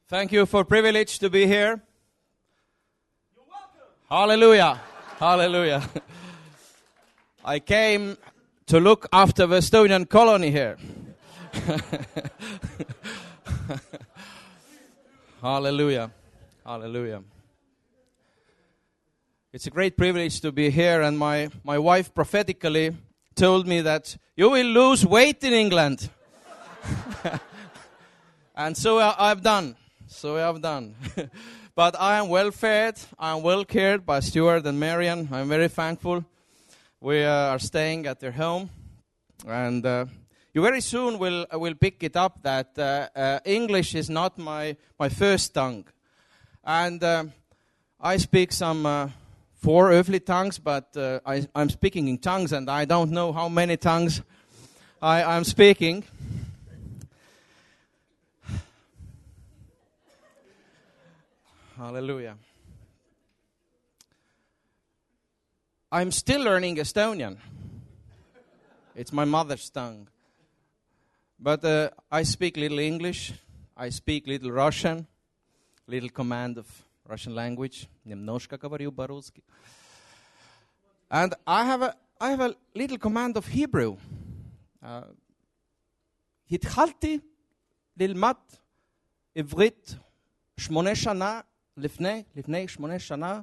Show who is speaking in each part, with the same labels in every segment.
Speaker 1: Thank you for privilege to be here. You're welcome. Hallelujah. Hallelujah. I came to look after the Estonian colony here. Hallelujah. Hallelujah. It's a great privilege to be here, and my wife prophetically told me that you will lose weight in England. And so I've done. But I am well fed, I am well cared by Stuart and Marian. I'm very thankful. We are staying at their home. And you very soon will pick it up that English is not my first tongue. And I speak some 4 earthly tongues, but I'm speaking in tongues, and I don't know how many tongues I'm speaking. Hallelujah. I'm still learning Estonian. It's my mother's tongue. But I speak little English. I speak little Russian. Little command of Russian language. Немножко говорю по-русски. And I have a little command of Hebrew. התחלתי ללמד עברית 8 שנה. לפני 8 שנה.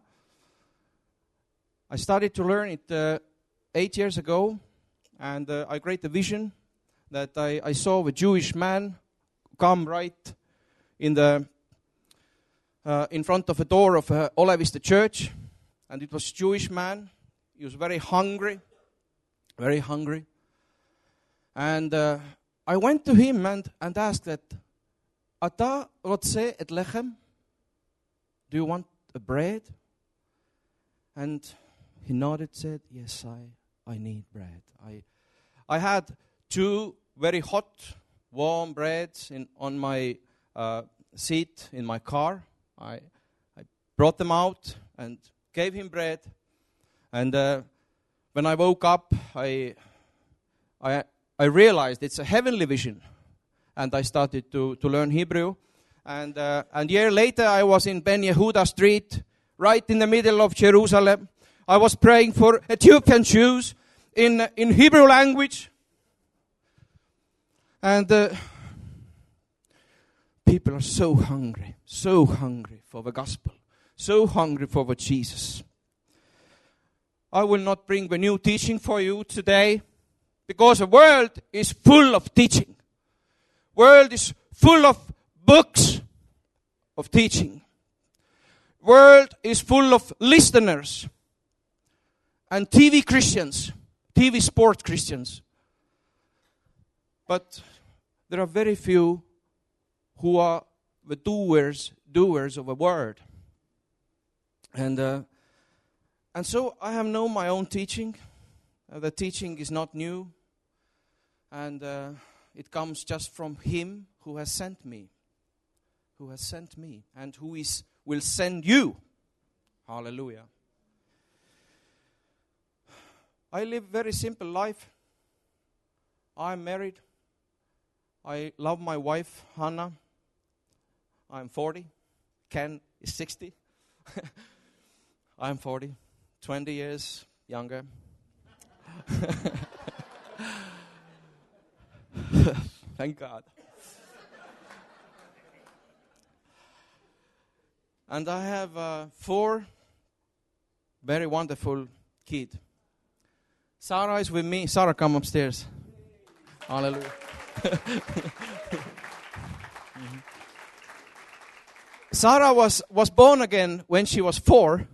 Speaker 1: I started to learn it 8 years ago, and I got the vision that I saw a Jewish man come right in front of a door of Oleviste church, and it was a Jewish man. He was very hungry, and I went to him and asked that, "Ata rotse et lechem? Do you want a bread?" And he nodded, said, "Yes, I need bread." I had 2 very hot, warm breads on my seat in my car. I brought them out and gave him bread. And when I woke up, I realized it's a heavenly vision. And I started to learn Hebrew. And a year later, I was in Ben Yehuda Street, right in the middle of Jerusalem. I was praying for Ethiopian Jews in Hebrew language. And people are so hungry for the gospel, so hungry for the Jesus. I will not bring the new teaching for you today, because the world is full of teaching. World is full of books of teaching. World is full of listeners and TV Christians, TV sport Christians. But there are very few who are the doers of the word. And so I have known my own teaching. The teaching is not new. And it comes just from Him who has sent me. And who will send you. Hallelujah. I live very simple life. I'm married. I love my wife, Hannah. I'm 40. Ken is 60. I'm 40. 20 years younger. Thank God. And I have 4 very wonderful kids. Sarah is with me. Sarah, come upstairs. Hallelujah. Sarah was born again when she was 4.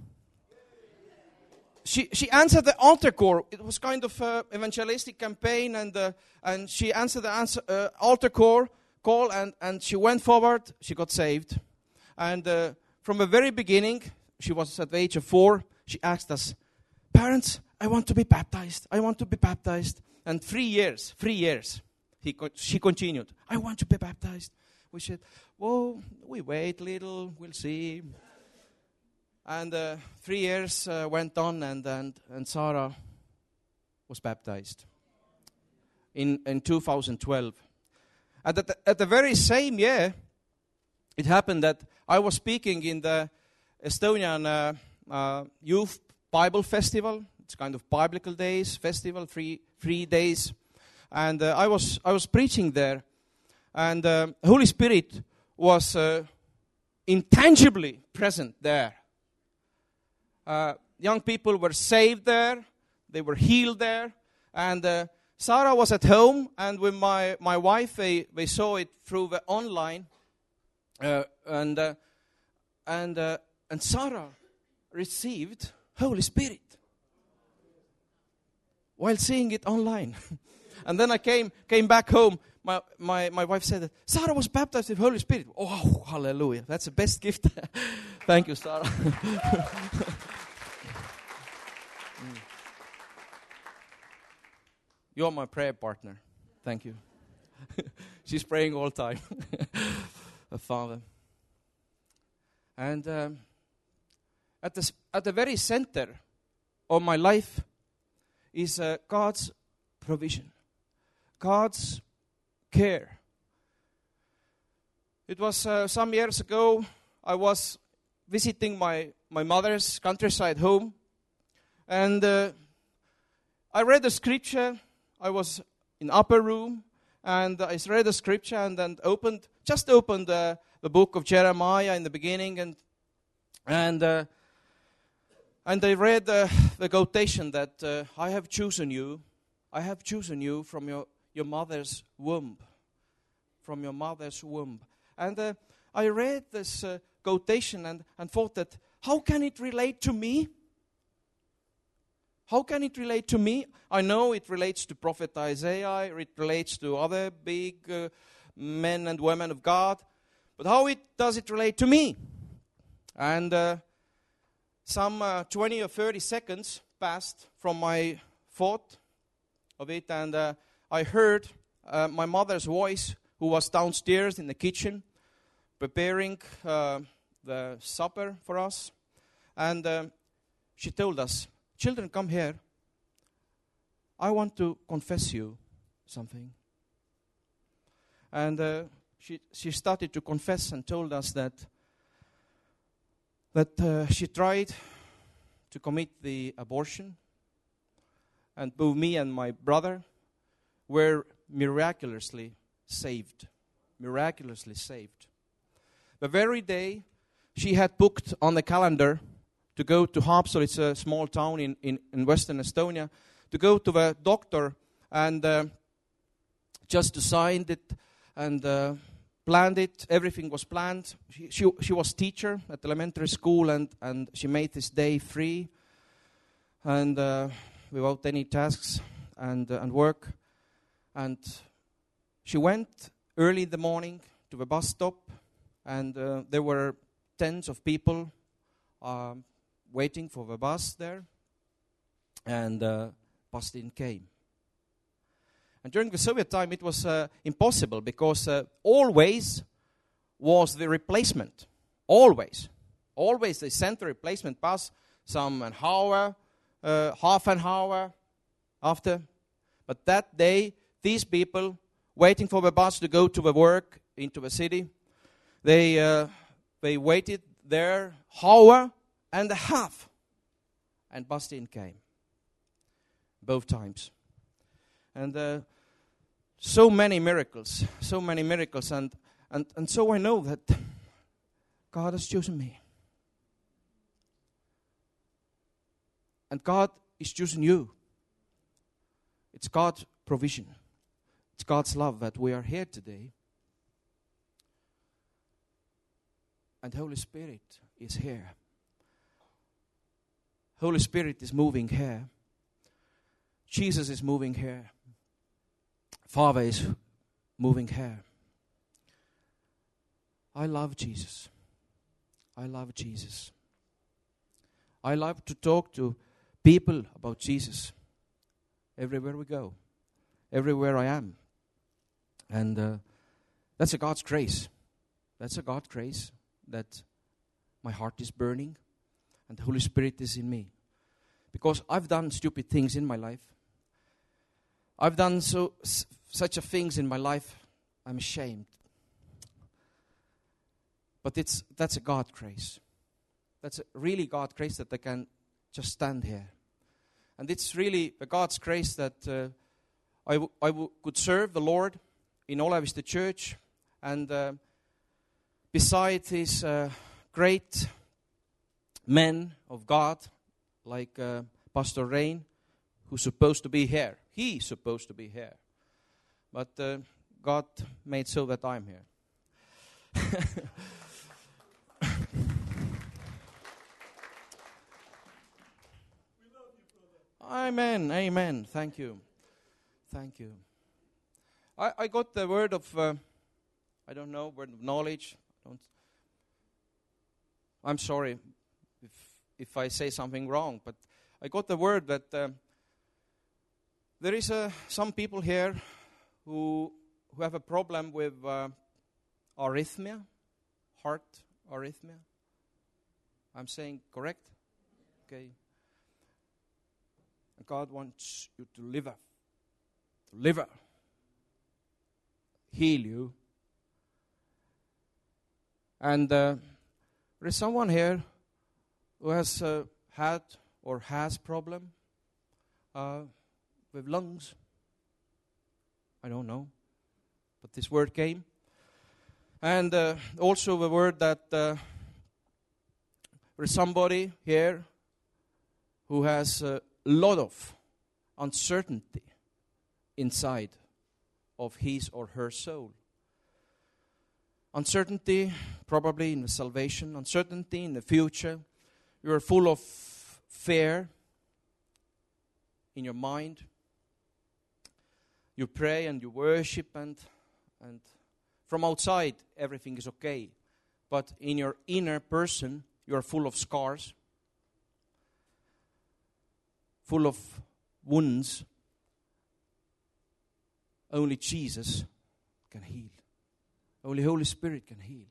Speaker 1: She answered the altar call. It was kind of an evangelistic campaign, and she answered the altar call, and she went forward. She got saved. And from the very beginning, she was at the age of 4, she asked us, "Parents, I want to be baptized. I want to be baptized." And 3 years, she continued, "I want to be baptized." We said, "Well, we wait a little, we'll see." And 3 years went on, and Sarah was baptized in 2012. At the very same year, it happened that I was speaking in the Estonian Youth Bible Festival. It's kind of biblical days, festival, 3 days. And I was preaching there. And Holy Spirit was intangibly present there. Young people were saved there. They were healed there. And Sarah was at home. And with my wife, they saw it through the online. And Sarah received Holy Spirit while seeing it online. And then I came back home. My wife said that Sarah was baptized with Holy Spirit. Oh, hallelujah. That's the best gift. Thank you, Sarah. You're my prayer partner. Thank you. She's praying all the time. Father. And at the very center of my life is God's provision, God's care. It was some years ago, I was visiting my mother's countryside home, and I read the scripture. I was in upper room, and I read the scripture, and then opened the book of Jeremiah in the beginning, and I read the quotation that I have chosen you from your mother's womb, from your mother's womb. And I read this quotation and thought that, how can it relate to me? How can it relate to me? I know it relates to Prophet Isaiah, it relates to other big men and women of God, but how does it relate to me? And some 20 or 30 seconds passed from my thought of it, and I heard my mother's voice, who was downstairs in the kitchen preparing the supper for us. And she told us, "Children, come here. I want to confess you something." And she started to confess and told us that she tried to commit the abortion, and both me and my brother were miraculously saved. Miraculously saved. The very day she had booked on the calendar to go to Haapsalu, it's a small town in western Estonia, to go to the doctor and just to sign it and planned it. Everything was planned. She was teacher at elementary school, and she made this day free and without any tasks and work. And she went early in the morning to the bus stop, and there were tens of people waiting for the bus there, and bus didn't came. And during the Soviet time, it was impossible, because always was the replacement. Always they sent the replacement bus some an hour, half an hour after. But that day, these people waiting for the bus to go to the work into the city, they waited there hour and a half, and bus didn't came. Both times. And so many miracles, and so I know that God has chosen me. And God is choosing you. It's God's provision. It's God's love that we are here today. And Holy Spirit is here. Holy Spirit is moving here. Jesus is moving here. Father is moving here. I love Jesus. I love Jesus. I love to talk to people about Jesus everywhere we go, everywhere I am. And that's a God's grace. That's a God's grace that my heart is burning and the Holy Spirit is in me. Because I've done stupid things in my life. I've done such a things in my life, I'm ashamed. But that's a God grace. That's a really God grace that I can just stand here. And it's really a God's grace that I could serve the Lord in Oleviste Church. And beside these great men of God, like Pastor Rain, who's supposed to be here. He's supposed to be here. But God made so that I'm here. Amen, amen. Thank you. Thank you. I got the word of, word of knowledge. I'm sorry if I say something wrong, but I got the word that there is some people here who have a problem with arrhythmia, heart arrhythmia. I'm saying correct? Okay. God wants you to live, heal you. And there is someone here who has had or has problem with lungs. I don't know, but this word came. And also the word that there is somebody here who has a lot of uncertainty inside of his or her soul. Uncertainty probably in the salvation, uncertainty in the future. You are full of fear in your mind. You pray and you worship and from outside everything is okay. But in your inner person you are full of scars, full of wounds. Only Jesus can heal. Only Holy Spirit can heal.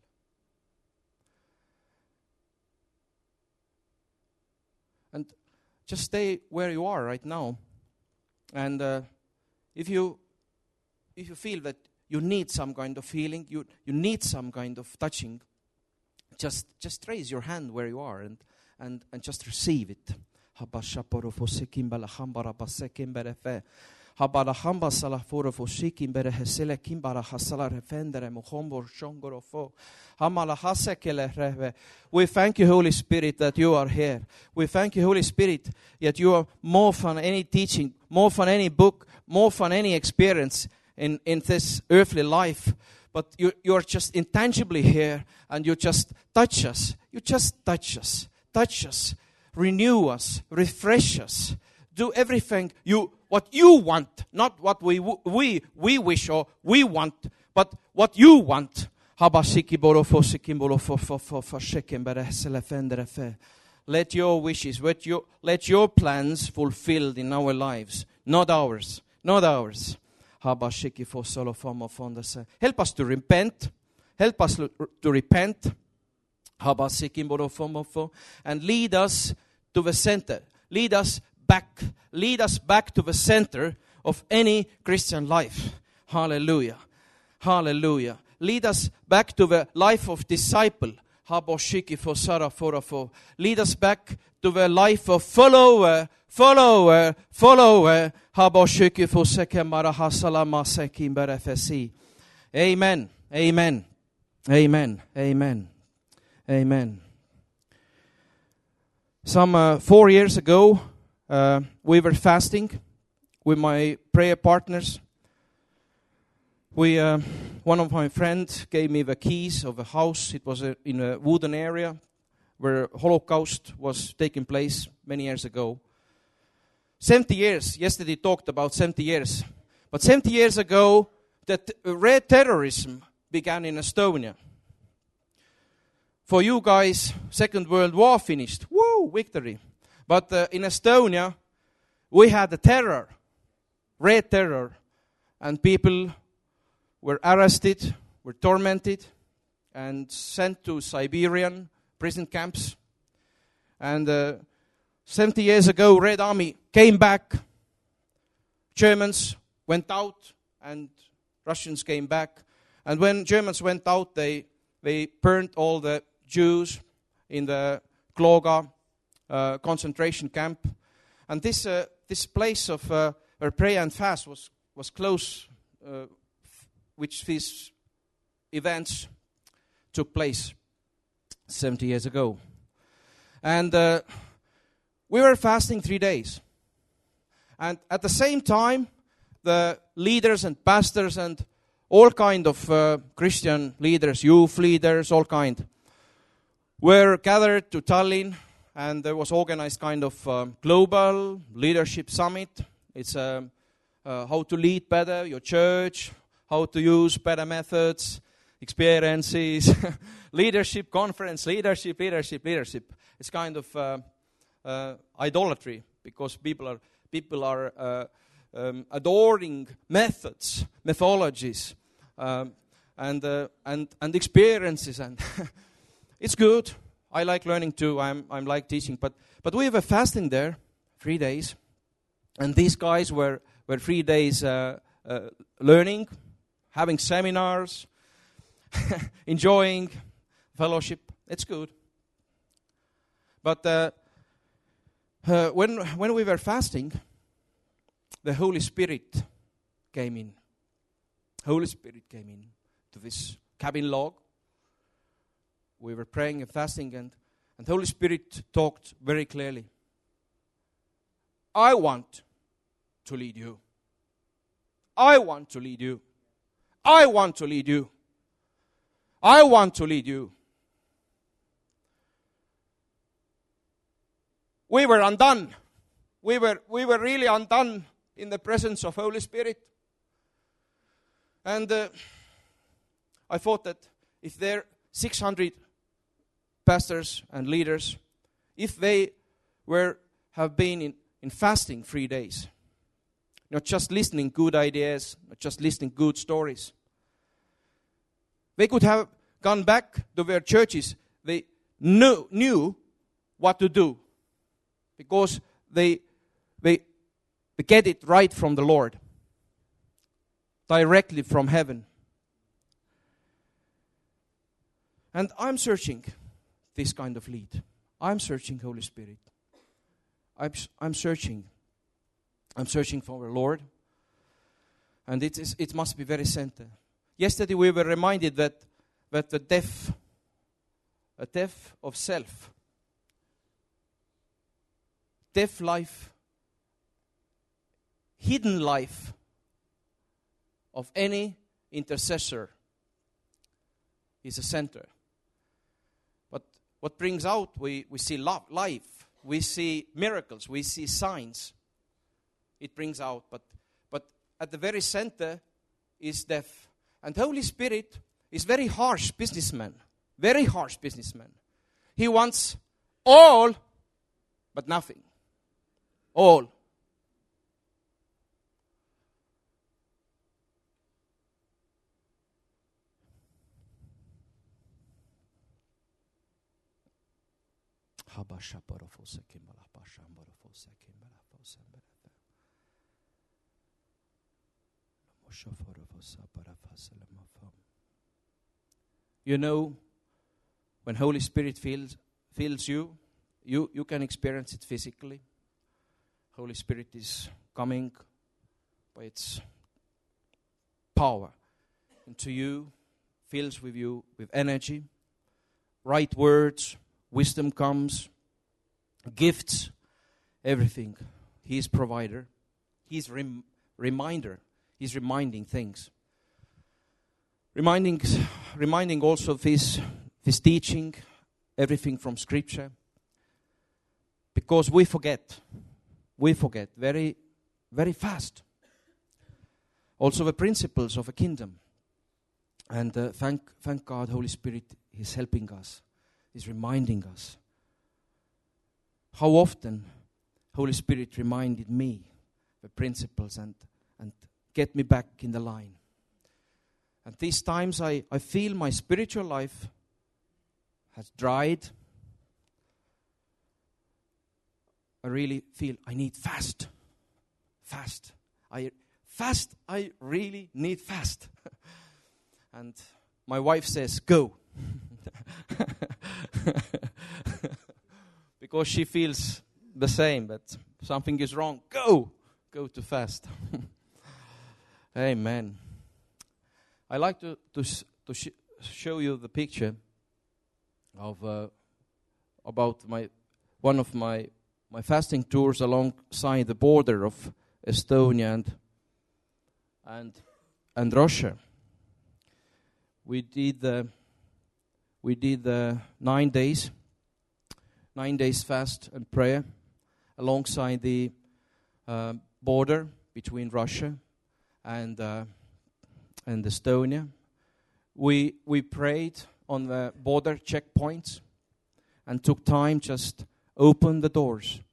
Speaker 1: And just stay where you are right now. And if you feel that you need some kind of healing, you need some kind of touching, just raise your hand where you are and just receive it. We thank you, Holy Spirit, that you are here. We thank you, Holy Spirit, that you are more than any teaching, more than any book, more than any experience in this earthly life. But you are just intangibly here, and you just touch us. You just touch us. Touch us. Renew us. Refresh us. Do everything what you want, not what we wish or we want, but what you want. Let your wishes, let your plans fulfilled in our lives, not ours, not ours. Help us to repent. Help us to repent. And lead us to the center. Lead us back to the center of any Christian life. Hallelujah. Hallelujah. Lead us back to the life of disciple. Lead us back to the life of follower. Amen. Amen. Amen. Amen. Amen. Some 4 years ago, we were fasting with my prayer partners. One of my friends gave me the keys of a house. It was in a wooden area where Holocaust was taking place many years ago. 70 years. Yesterday talked about 70 years. But 70 years ago, that red terrorism began in Estonia. For you guys, Second World War finished. Woo, victory. But in Estonia, we had the terror, red terror, and people were arrested, were tormented, and sent to Siberian prison camps. And 70 years ago, Red Army came back. Germans went out, and Russians came back. And when Germans went out, they they burned all the Jews in the Kloga concentration camp. And this place of where prayer and fast was close, which these events took place 70 years ago. And we were fasting 3 days. And at the same time, the leaders and pastors and all kind of Christian leaders, youth leaders, all kind, were gathered to Tallinn, and there was organized kind of global leadership summit. It's how to lead better your church, how to use better methods, experiences, leadership conference, leadership. It's kind of idolatry, because people are adoring methods, methodologies, and experiences, and it's good. I like learning too. I'm like teaching, but we were fasting there 3 days, and these guys were 3 days learning, having seminars, enjoying fellowship. It's good. But when we were fasting, the Holy Spirit came in. Holy Spirit came in to this cabin log. We were praying and fasting, and Holy Spirit talked very clearly. I want to lead you. I want to lead you. I want to lead you. I want to lead you. We were undone. We were really undone in the presence of Holy Spirit. And I thought that if there are 600 pastors and leaders, if they have been in fasting 3 days, not just listening good ideas, not just listening good stories, they could have gone back to their churches. They knew what to do, because they get it right from the Lord, directly from heaven. And I'm searching this kind of lead. I'm searching Holy Spirit. I'm searching. I'm searching for the Lord. And it must be very center. Yesterday we were reminded that the death of self, death life, hidden life of any intercessor is a center. But what brings out, we see life, we see miracles, we see signs. It brings out, but at the very center is death. And Holy Spirit is very harsh businessman. Very harsh businessman. He wants all, but nothing. All. You know, when Holy Spirit fills you can experience it physically. Holy Spirit is coming by its power into you, fills with you with energy, right words, wisdom comes, gifts, everything. He is provider. He's reminder. He's reminding things. Reminding also this teaching, everything from Scripture. Because we forget very, very fast. Also the principles of a kingdom. And thank God, Holy Spirit is helping us, is reminding us. How often Holy Spirit reminded me the principles and get me back in the line. And these times I feel my spiritual life has dried. I really feel I need fast. I really need fast. And my wife says, go. Because she feels the same, that something is wrong. Go to fast. Amen. I like to show you the picture of about one of my fasting tours alongside the border of Estonia and Russia. We did 9 days fast and prayer alongside the border between Russia and Estonia. We prayed on the border checkpoints and took time just open the doors.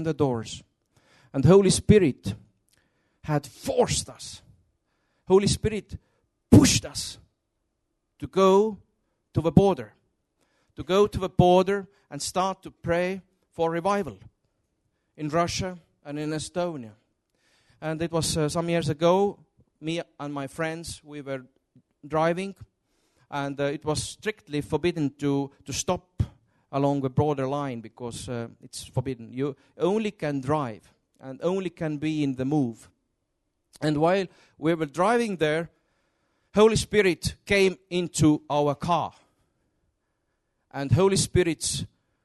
Speaker 1: And Holy Spirit had forced us. Holy Spirit pushed us to go to the border. To go to the border and start to pray for revival in Russia and in Estonia. And it was some years ago, me and my friends, we were driving, and it was strictly forbidden to stop along the border line because it's forbidden. You only can drive and only can be in the move. And while we were driving there, Holy Spirit came into our car. And Holy Spirit's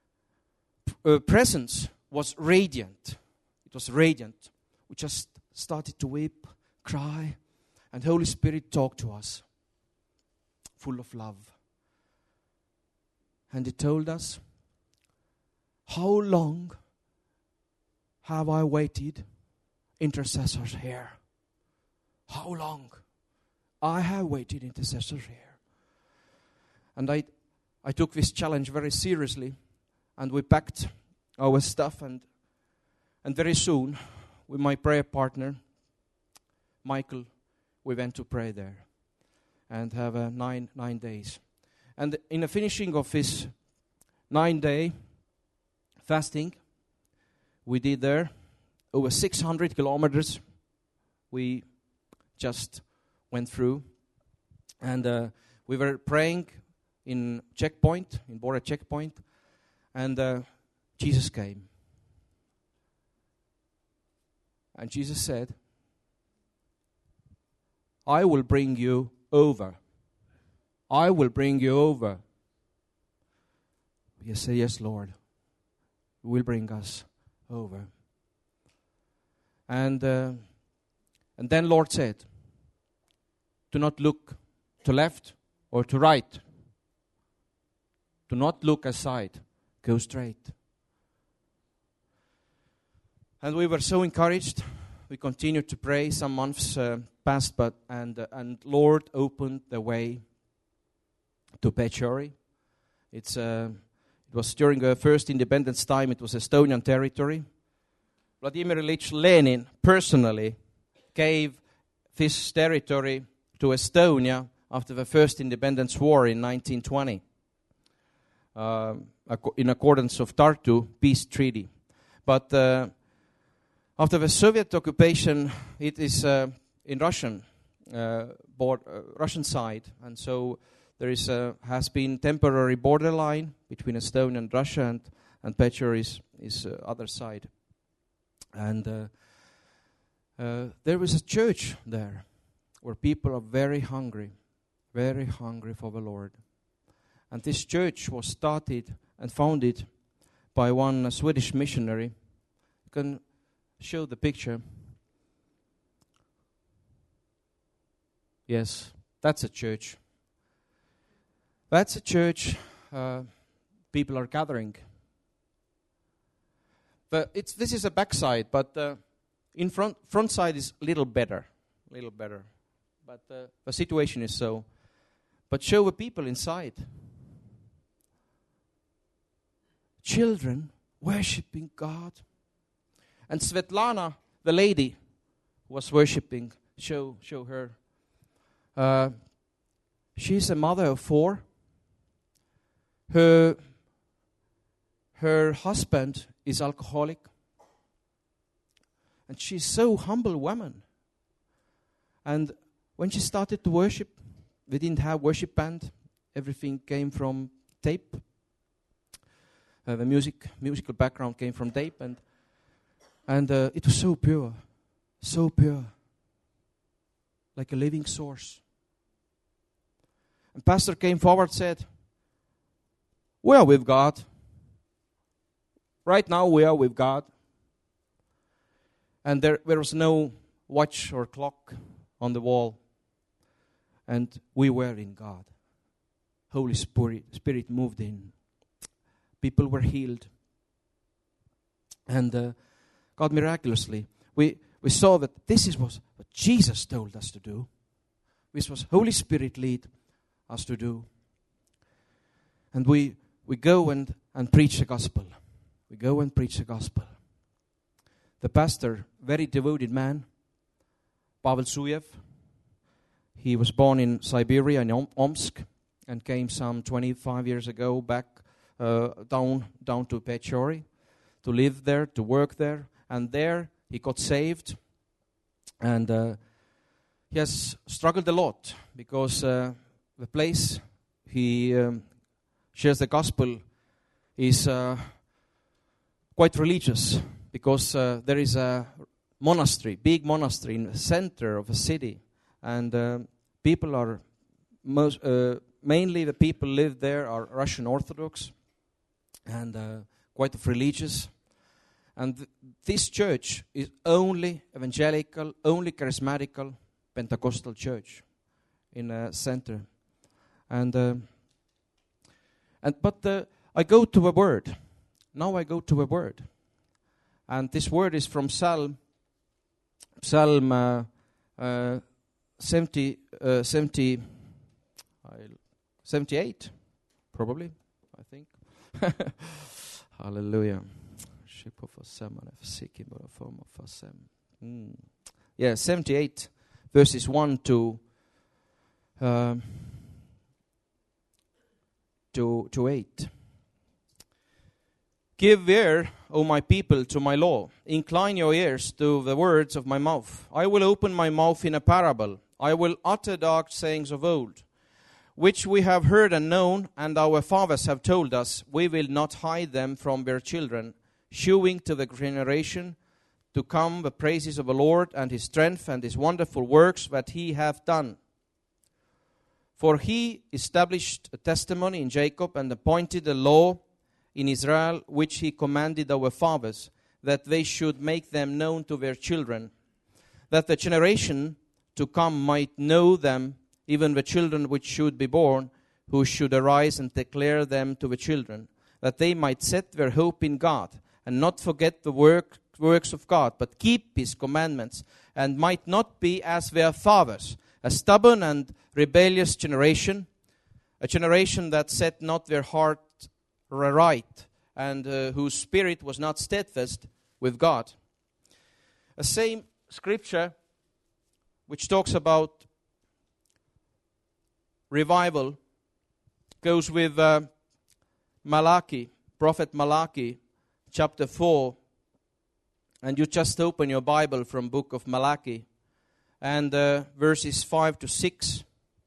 Speaker 1: presence was radiant. It was radiant. We just started to weep, cry, and Holy Spirit talked to us, full of love. And He told us, how long have I waited, intercessors here? How long? I have waited, intercessors here. And I took this challenge very seriously, and we packed our stuff, and very soon, with my prayer partner, Michael, we went to pray there and have 9 days. And in the finishing of this 9-day fasting, we did there over 600 kilometers. We just went through, and we were praying in border checkpoint, and Jesus came. And Jesus said, I will bring you over. I will bring you over. You say, yes, Lord. You will bring us over. And then Lord said, do not look to left or to right. Do not look aside. Go straight. And we were so encouraged. We continued to pray. Some months passed, and Lord opened the way to Pechori. It was during the first independence time. It was Estonian territory. Vladimir Ilyich Lenin personally gave this territory to Estonia after the first independence war in 1920, in accordance of Tartu Peace Treaty. But after the Soviet occupation, it is in Russian side, and so there has been temporary borderline between Estonia and Russia, and Pechori is other side. And there was a church there where people are very hungry for the Lord. And this church was started and founded by one Swedish missionary. You can show the picture. Yes, that's a church. That's a church. People are gathering. This is a backside, but in front side is a little better. But the situation is so. But show the people inside. Children worshiping God. And Svetlana, the lady, was worshiping. Show her. She's a mother of 4. Her husband is alcoholic. And she's so humble woman. And when she started to worship, we didn't have worship band. Everything came from tape. The musical background came from tape, and it was so pure, like a living source. And pastor came forward and said, "We are with God. Right now we are with God." And there was no watch or clock on the wall. And we were in God. Holy Spirit moved in. People were healed. And God miraculously, we saw that this is what Jesus told us to do. This was Holy Spirit lead us to do. And we go and preach the gospel. We go and preach the gospel. The pastor, very devoted man, Pavel Zuyev, he was born in Siberia, in Omsk, and came some 25 years ago back down to Pechori to live there, to work there. And there he got saved. And he has struggled a lot because the place he shares the gospel is quite religious, because there is a monastery, big monastery in the center of a city. And people are, mainly the people live there are Russian Orthodox and quite religious. And this church is only evangelical, only charismatical, Pentecostal church in a center. But I go to a word. Now I go to a word. And this word is from Psalm 78, probably, I think. Hallelujah. Yeah, 78, verses 1 to 8. Give ear, O my people, to my law. Incline your ears to the words of my mouth. I will open my mouth in a parable. I will utter dark sayings of old, which we have heard and known, and our fathers have told us. We will not hide them from their children, shewing to the generation to come the praises of the Lord and his strength and his wonderful works that he hath done. For he established a testimony in Jacob and appointed a law in Israel, which he commanded our fathers, that they should make them known to their children, that the generation to come might know them, even the children which should be born, who should arise and declare them to the children, that they might set their hope in God, and not forget the works of God, but keep his commandments, and might not be as their fathers, a stubborn and rebellious generation, a generation that set not their heart right, and whose spirit was not steadfast with God. A same scripture which talks about revival goes with Malachi, Prophet Malachi, chapter 4. And you just open your Bible from book of Malachi and verses 5 to 6,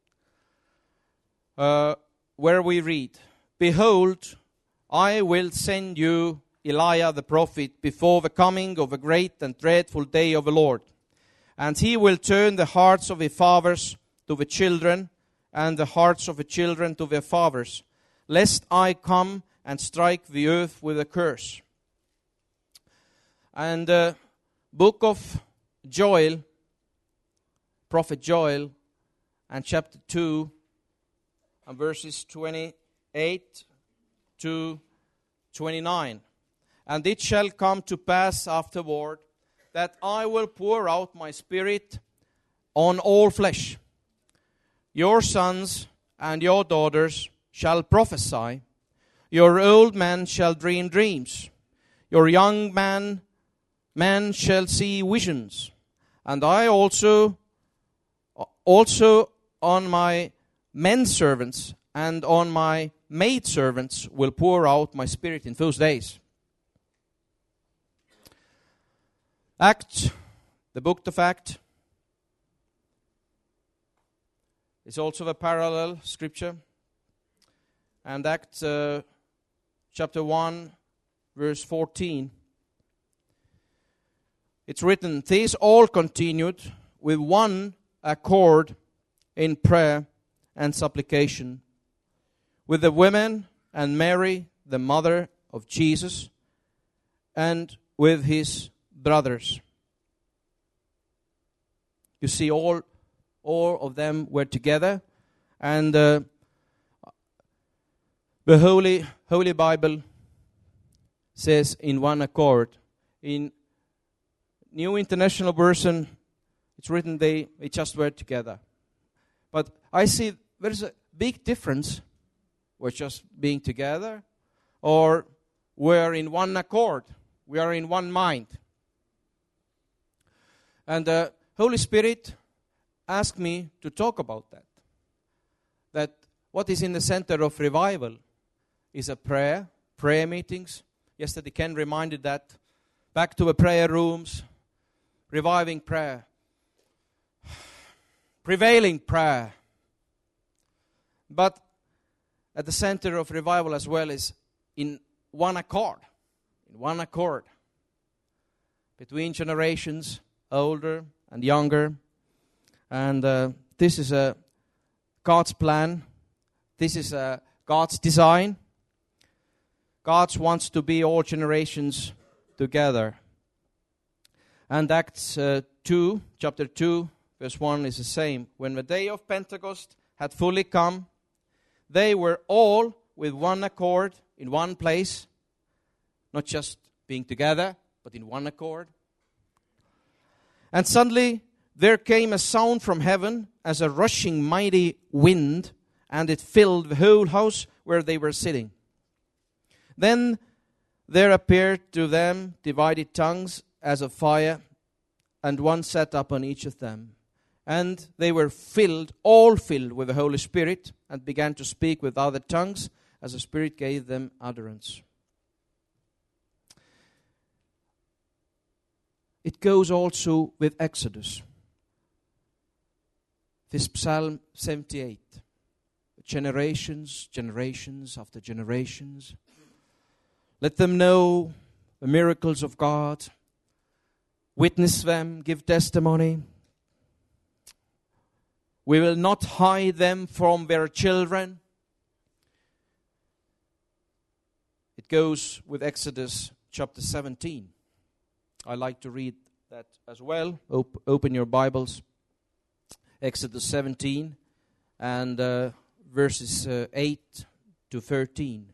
Speaker 1: where we read, Behold, I will send you Elijah the prophet before the coming of a great and dreadful day of the Lord. And he will turn the hearts of the fathers to the children, and the hearts of the children to their fathers, lest I come and strike the earth with a curse. And book of Joel, Prophet Joel, and chapter 2, and verses 28 to 29. And it shall come to pass afterward that I will pour out my spirit on all flesh. Your sons and your daughters shall prophesy. Your old men shall dream dreams. Your young men shall see visions. And I also on my men servants and on my maid servants will pour out my spirit in those days. Acts, the book of Acts, is also a parallel scripture. And Acts chapter 1, verse 14. It's written, "These all continued with one accord in prayer and supplication, with the women and Mary, the mother of Jesus, and with his brothers." You see, all of them were together, and the Holy Bible says in one accord. In New International Version, it's written they just were together. But I see there's a big difference. We're just being together, or we're in one accord. We are in one mind. And the Holy Spirit asked me to talk about that. That what is in the center of revival is a prayer meetings. Yesterday Ken reminded that. Back to the prayer rooms, reviving prayer, prevailing prayer. But at the center of revival as well is in one accord. In one accord. Between generations, older and younger. And this is God's plan. This is God's design. God wants to be all generations together. And Acts 2, chapter 2, verse 1 is the same. When the day of Pentecost had fully come, they were all with one accord in one place. Not just being together, but in one accord. And suddenly there came a sound from heaven as a rushing mighty wind, and it filled the whole house where they were sitting. Then there appeared to them divided tongues as of fire, and one sat upon each of them. And they were all filled with the Holy Spirit, and began to speak with other tongues as the Spirit gave them utterance. It goes also with Exodus. This Psalm 78. Generations after generations. Let them know the miracles of God. Witness them, give testimony. We will not hide them from their children. It goes with Exodus chapter 17. I like to read that as well. Open your Bibles. Exodus 17 and verses 8 to 13.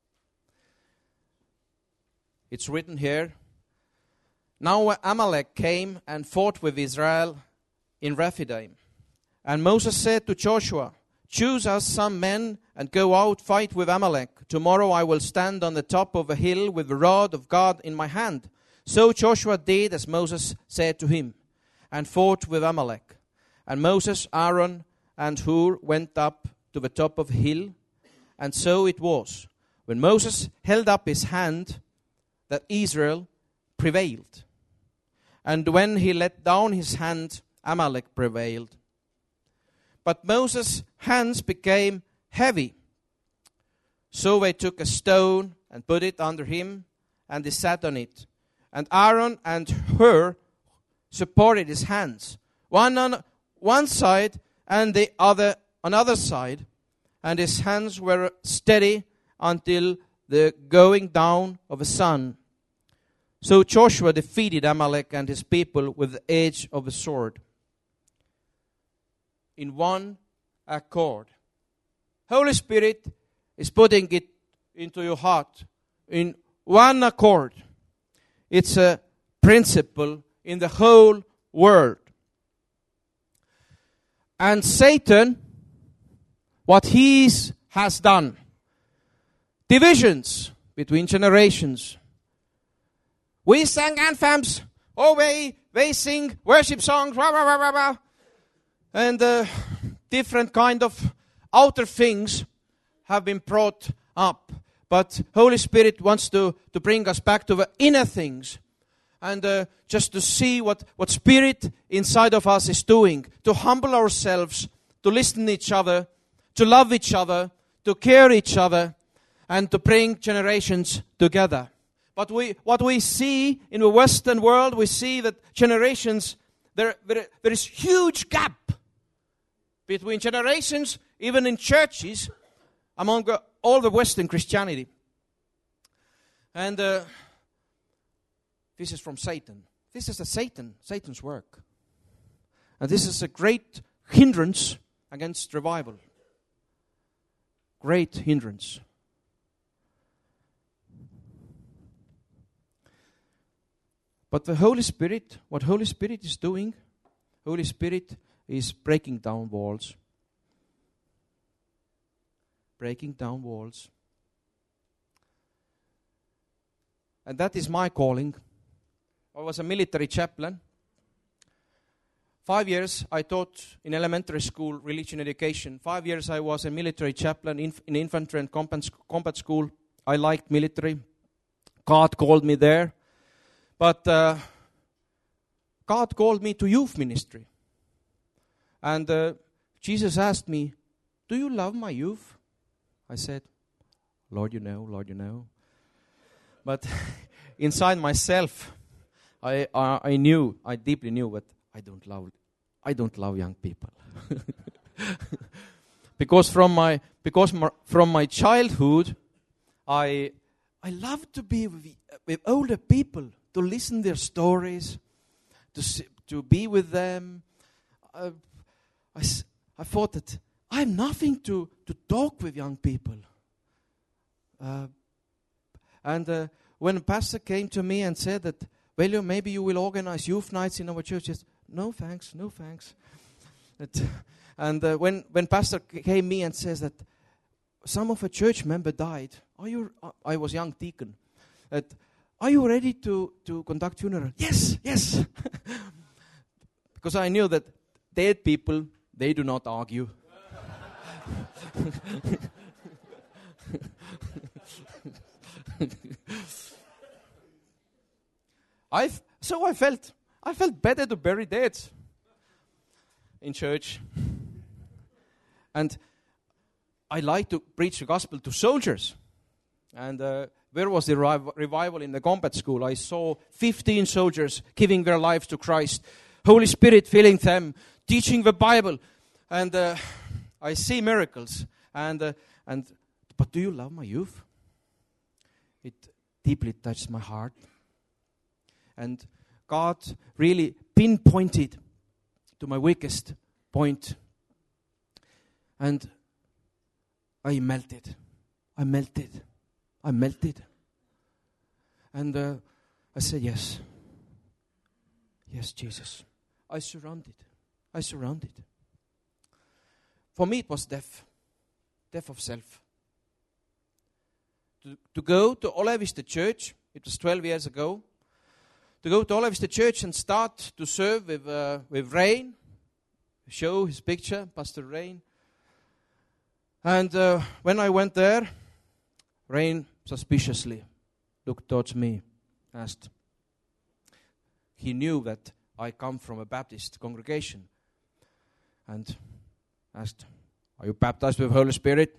Speaker 1: It's written here, "Now Amalek came and fought with Israel in Rephidim. And Moses said to Joshua, 'Choose us some men and go out, fight with Amalek. Tomorrow I will stand on the top of a hill with the rod of God in my hand.' So Joshua did as Moses said to him, and fought with Amalek. And Moses, Aaron, and Hur went up to the top of the hill. And so it was, when Moses held up his hand, that Israel prevailed. And when he let down his hand, Amalek prevailed. But Moses' hands became heavy. So they took a stone and put it under him, and he sat on it. And Aaron and Hur supported his hands, one on one side and the other on the other side. And his hands were steady until the going down of the sun. So Joshua defeated Amalek and his people with the edge of the sword. In one accord. Holy Spirit is putting it into your heart. In one accord. It's a principle in the whole world. And Satan, what he has done, divisions between generations. We sang anthems. Oh, they sing worship songs. Rah, rah, rah, rah, rah. And different kind of outer things have been brought up. But Holy Spirit wants to bring us back to the inner things. And just to see what Spirit inside of us is doing. To humble ourselves. To listen to each other. To love each other. to care each other, and to bring generations together. But what we see in the Western world, we see that generations, there is huge gap between generations, even in churches, among all the Western Christianity. And this is from Satan. This is Satan's work. And this is a great hindrance against revival. Great hindrance. But the Holy Spirit, what Holy Spirit is doing, Holy Spirit is breaking down walls. Breaking down walls. And that is my calling. I was a military chaplain. 5 years I taught in elementary school religion education. 5 years I was a military chaplain in infantry and combat school. I liked military. God called me there. But God called me to youth ministry. And Jesus asked me, do you love my youth? I said, Lord, you know. But inside myself, I deeply knew that I don't love young people. because from my childhood, I love to be with older people, to listen their stories, to be with them. I thought that I have nothing to talk with young people. And when a pastor came to me and said that, well, maybe you will organize youth nights in our church, I said, no thanks. And when pastor came to me and says that some of a church member died, I was young deacon, are you ready to conduct funeral? Yes. Because I knew that dead people, they do not argue. I felt better to bury dead in church. And I like to preach the gospel to soldiers. And there was the revival in the combat school. I saw 15 soldiers giving their lives to Christ. Holy Spirit filling them, teaching the Bible. And I see miracles. But do you love my youth? It deeply touched my heart. And God really pinpointed to my weakest point. And I melted. And I said, yes. Yes, Jesus. I surrounded. For me, it was death of self. To go to Olaviste Church, it was 12 years ago, to go to Olaviste Church and start to serve with Rain, show his picture, Pastor Rain. And when I went there, Rain suspiciously looked towards me, asked. He knew that I come from a Baptist congregation, and asked, are you baptized with Holy Spirit?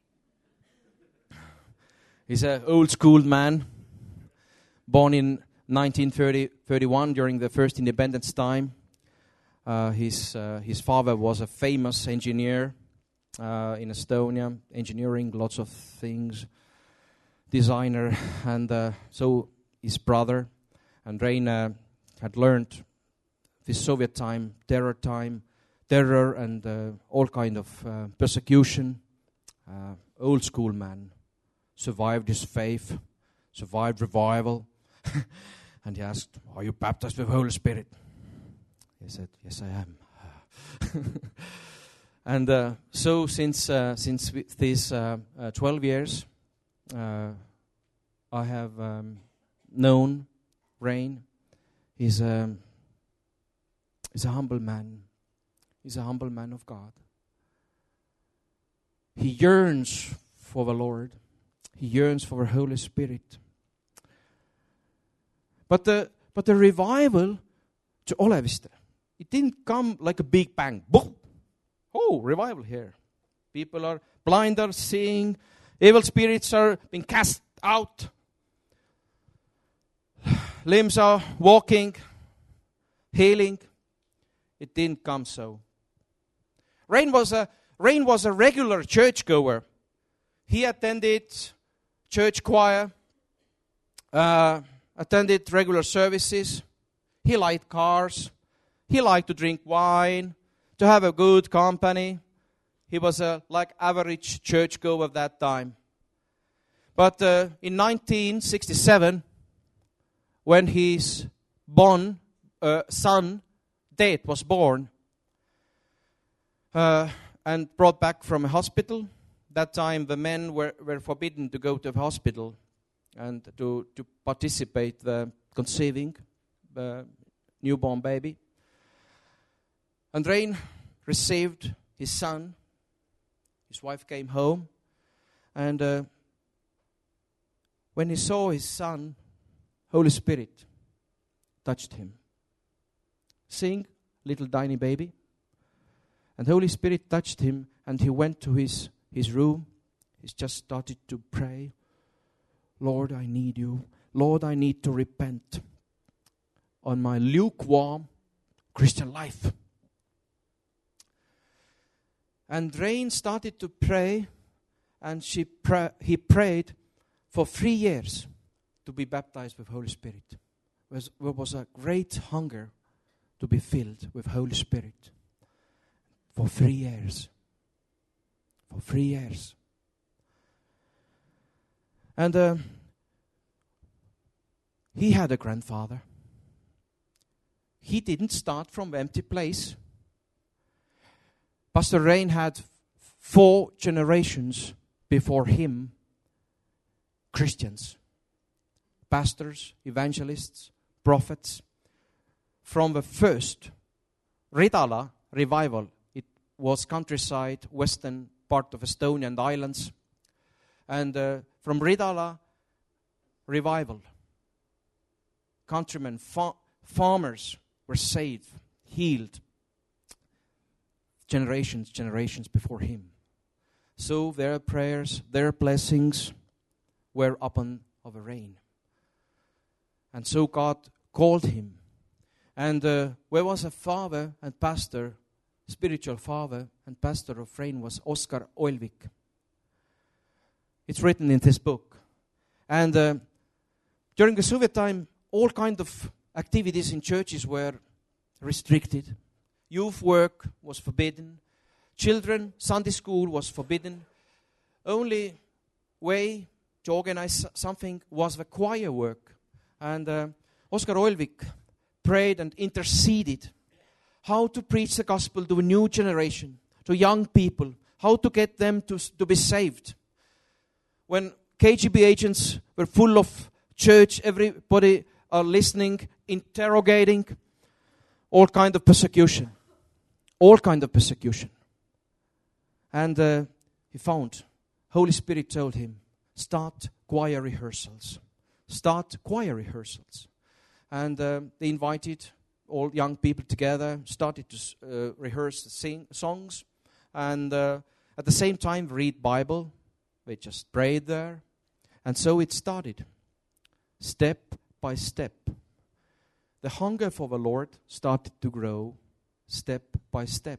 Speaker 1: He's an old school man, born in 1931 during the first independence time. His father was a famous engineer in Estonia, engineering lots of things, designer, and so his brother and Rain had learned this Soviet time, terror and all kind of persecution. Old school man, survived his faith, survived revival. And he asked, are you baptized with Holy Spirit? He said, yes, I am. And so since these 12 years, I have known Rain. He's a humble man. He's a humble man of God. He yearns for the Lord. He yearns for the Holy Spirit. But the revival to Olaviste, it didn't come like a big bang. Boom! Oh, revival here. People are blind are seeing, evil spirits are being cast out, limbs are walking, healing. It didn't come so. Rain was a regular churchgoer. He attended church choir, attended regular services. He liked cars. He liked to drink wine, to have a good company. He was a average churchgoer of that time. But in 1967, when his son, Dave, was born and brought back from a hospital, that time the men were forbidden to go to the hospital and to participate the conceiving the newborn baby. And Rain received his son. His wife came home, and when he saw his son, Holy Spirit touched him. Sing, little tiny baby. And Holy Spirit touched him, and he went to his room. He just started to pray. Lord, I need you. Lord, I need to repent on my lukewarm Christian life. And Rain started to pray, and he prayed for 3 years to be baptized with Holy Spirit. There was a great hunger to be filled with Holy Spirit for 3 years. For 3 years. And he had a grandfather. He didn't start from an empty place. Pastor Rain had 4 generations before him, Christians, pastors, evangelists, prophets. From the first Ridala revival, it was countryside, western part of Estonia and islands. And from Ridala revival, countrymen, farmers were saved, healed, generations before him. So their prayers, their blessings were upon of a rain. And so God called him. And where was a father and pastor, spiritual father and pastor of Rain was Oskar Oilvik. It's written in this book. And during the Soviet time, all kind of activities in churches were restricted. Youth work was forbidden. Children, Sunday school was forbidden. Only way to organize something was the choir work. And Oskar Oilvik prayed and interceded how to preach the gospel to a new generation, to young people, how to get them to be saved. When KGB agents were full of church, everybody are listening, interrogating, all kind of persecution. All kind of persecution. And he found, Holy Spirit told him, start choir rehearsals. Start choir rehearsals. And they invited all young people together, started to rehearse, sing songs, and at the same time read Bible. They just prayed there. And so it started, step by step. The hunger for the Lord started to grow, step by step.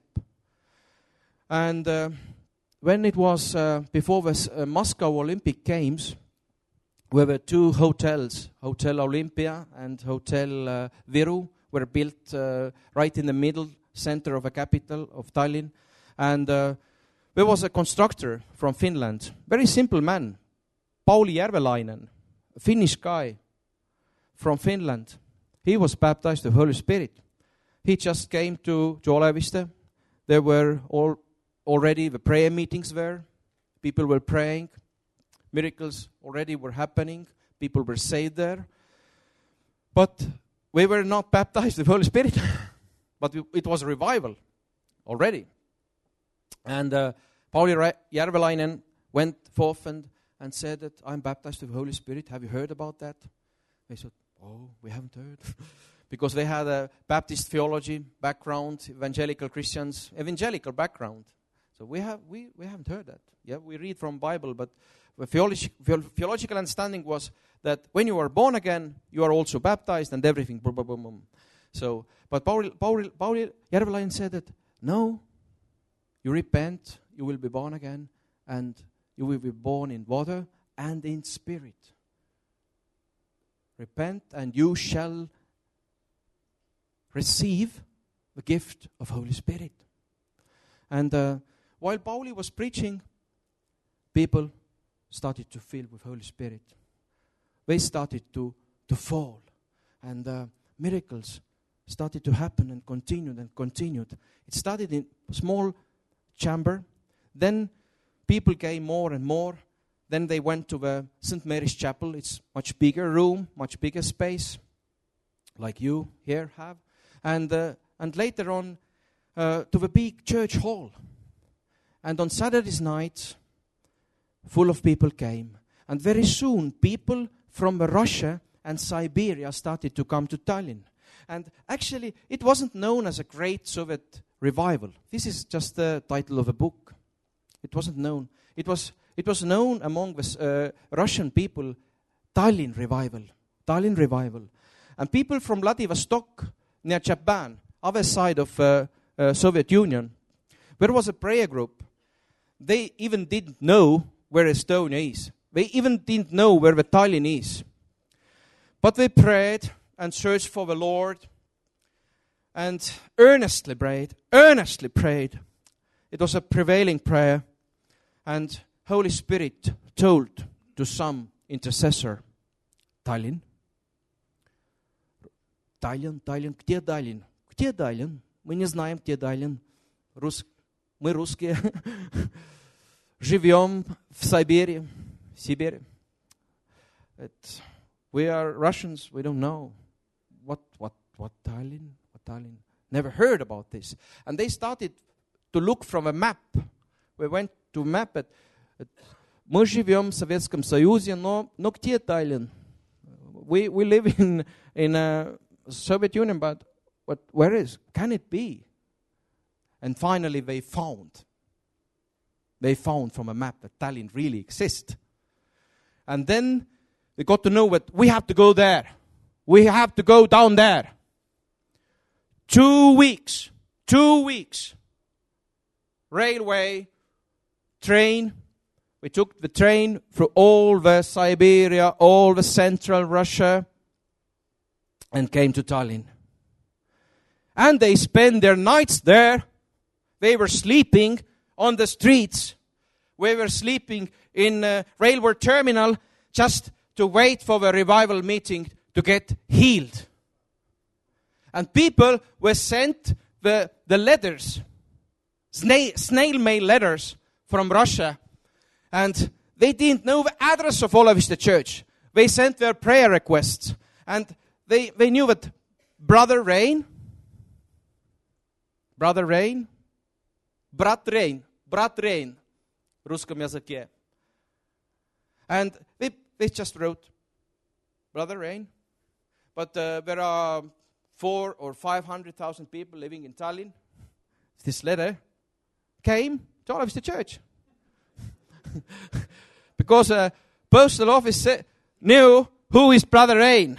Speaker 1: And when it was before the Moscow Olympic Games, there were 2 hotels, Hotel Olympia and Hotel Viru, were built right in the middle center of the capital of Tallinn. And there was a constructor from Finland, very simple man, Pauli Järvelainen, a Finnish guy from Finland. He was baptized with the Holy Spirit. He just came to Oleviste. There were already the prayer meetings there. People were praying. Miracles already were happening. People were saved there. But we were not baptized with the Holy Spirit. But it was a revival already. And Pauli Järvelainen went forth and said that I'm baptized with the Holy Spirit. Have you heard about that? They said, oh, we haven't heard. Because they had a Baptist theology background, evangelical Christians, evangelical background. So we haven't heard that. Yeah, we read from Bible, but the theological understanding was that when you are born again, you are also baptized and everything. Boom, boom, boom, boom. So, but Pauli Järvelainen said that no, you repent, you will be born again, and you will be born in water and in spirit. Repent, and you shall receive the gift of Holy Spirit. And while Pauli was preaching, people started to fill with Holy Spirit. They started to fall. And miracles started to happen and continued and continued. It started in a small chamber. Then people came more and more. Then they went to the St. Mary's Chapel. It's much bigger room, much bigger space, like you here have. And later on, to the big church hall. And on Saturdays nights, full of people came. And very soon, people from Russia and Siberia started to come to Tallinn. And actually, it wasn't known as a great Soviet revival. This is just the title of a book. It wasn't known. It was known among the Russian people, Tallinn revival. Tallinn revival. And people from Vladivostok, near Japan, other side of Soviet Union, there was a prayer group. They even didn't know where Estonia is. They even didn't know where the Tallinn is. But they prayed and searched for the Lord and earnestly prayed. It was a prevailing prayer. And Holy Spirit told to some intercessor, Tallinn, где Tallinn? Где Tallinn? Мы не знаем, где Tallinn. Мы русские. Живем в Сибири. We are Russians. We don't know. What Tallinn? What Tallinn? Never heard about this. And they started to look from a map. We went to map it. Мы живем в Советском Союзе, но где Tallinn? We live in Soviet Union, but where can it be? And finally they found from a map that Tallinn really exists. And then they got to know that we have to go there. We have to go down there. 2 weeks. Railway, train. We took the train through all the Siberia, all the central Russia, and came to Tallinn. And they spent their nights there. They were sleeping on the streets. We were sleeping in a railway terminal just to wait for the revival meeting to get healed. And people were sent the letters, snail mail letters from Russia. And they didn't know the address of Olaviste Church. They sent their prayer requests. And they knew that Brother Rain, Brat Rain, русском языке. And they just wrote, Brother Rain. But there are 400,000 or 500,000 people living in Tallinn. This letter came to Olaviste Church. Because postal office knew who is Brother Rain.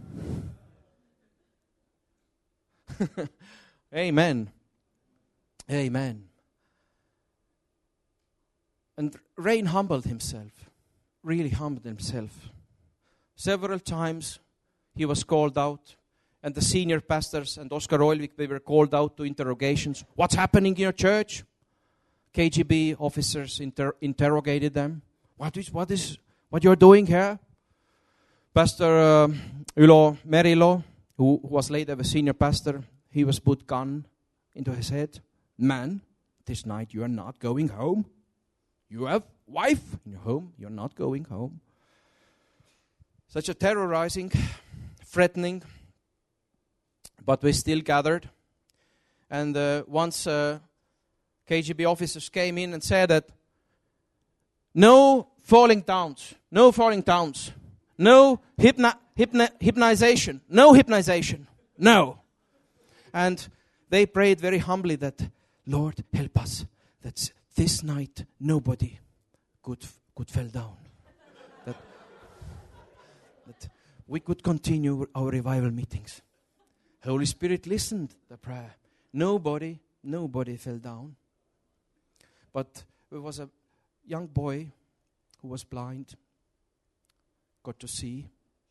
Speaker 1: Amen. Amen. And Rain humbled himself. Really humbled himself. Several times he was called out. And the senior pastors and Oskar Oilvik, they were called out to interrogations. What's happening in your church? KGB officers interrogated them. What you're doing here? Pastor Ülo Merilo, who was later the senior pastor, he was put gun into his head. Man, this night you are not going home. You have wife in your home. You're not going home. Such a terrorizing, threatening, but we still gathered. And once KGB officers came in and said that no falling downs, no hypnotization, no. And they prayed very humbly that, Lord, help us, that this night nobody could fell down. that we could continue our revival meetings. Holy Spirit listened to the prayer. Nobody fell down. But there was a young boy who was blind, got to see.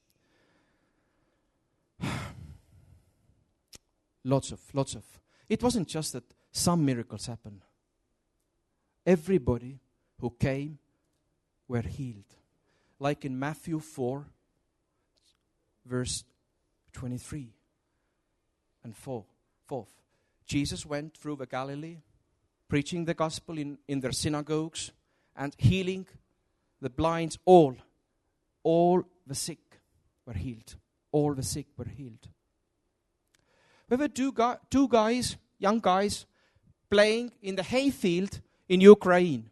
Speaker 1: Lots of. It wasn't just that some miracles happened. Everybody who came were healed. Like in Matthew 4, verse 23 and 4. Jesus went through the Galilee, preaching the gospel in their synagogues and healing the blind. All the sick were healed. All the sick were healed. There were two guys, young guys, playing in the hayfield in Ukraine.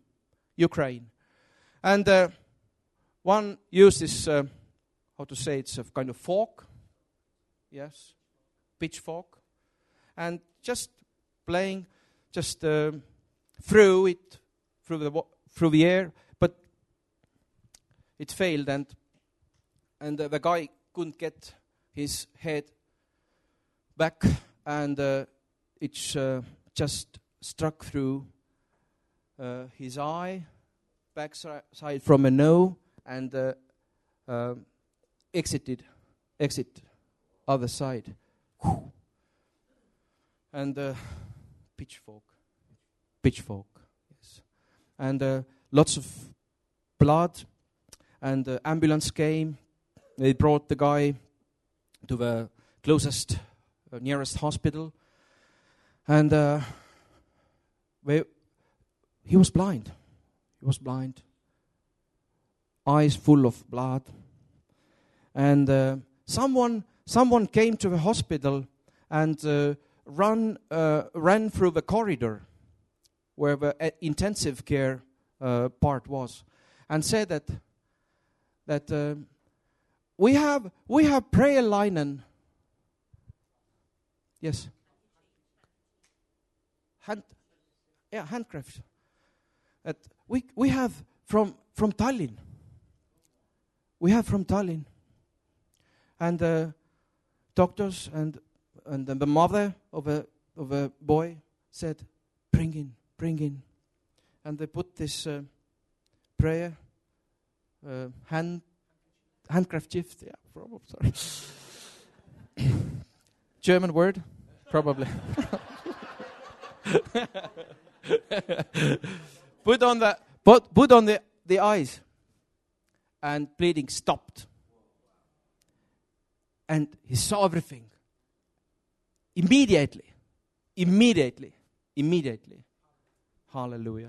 Speaker 1: And one used this, it's a kind of fork. Yes, pitchfork. And just playing, threw it through the air, but it failed, and the guy couldn't get his head back, and it just struck through his eye, backside from a nose, and exit other side. Whew. And pitchfork, yes. And lots of blood, and the ambulance came. They brought the guy to the closest, nearest hospital, and he was blind. Eyes full of blood, and someone came to the hospital and ran through the corridor where the intensive care part was, and said that we have prayer line and yes, handcraft that we have from Tallinn. We have from Tallinn, and doctors and the mother of a boy said, bring in, and they put this prayer handkerchief. Yeah, probably. Sorry, German word, probably. Put on the eyes, and bleeding stopped, and he saw everything. Immediately. Hallelujah.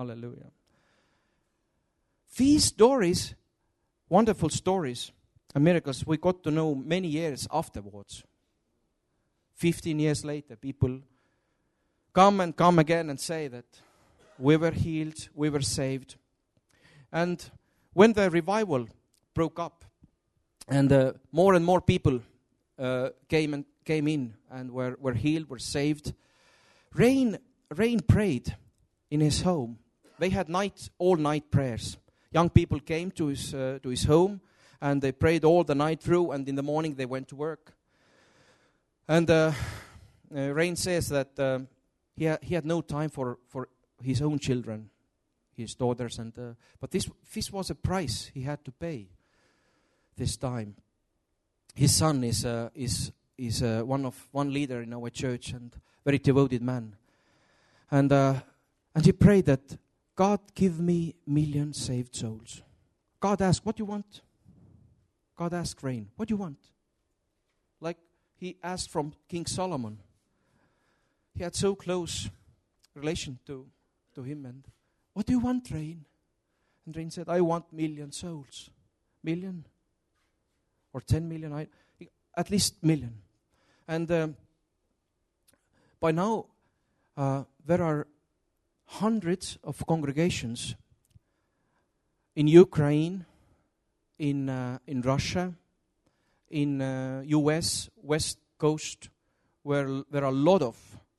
Speaker 1: These stories, wonderful stories and miracles, we got to know many years afterwards. 15 years later, people come again and say that we were healed, we were saved. And when the revival broke up, and more and more people came in and were healed, were saved. Rain prayed in his home. They had all night prayers. Young people came to his home, and they prayed all the night through, and in the morning they went to work. And Rain says that he had no time for his own children, his daughters, but this was a price he had to pay. This time, his son is one leader in our church and very devoted man, and he prayed that God give me million saved souls. God asked, "What do you want?" God asked Rain, "What do you want?" Like he asked from King Solomon. He had so close relation to him, and "What do you want, Rain?" And Rain said, "I want million souls, million." Or 10 million, at least million. And by now, there are hundreds of congregations in Ukraine, in Russia, in U.S. West Coast, where there are a lot of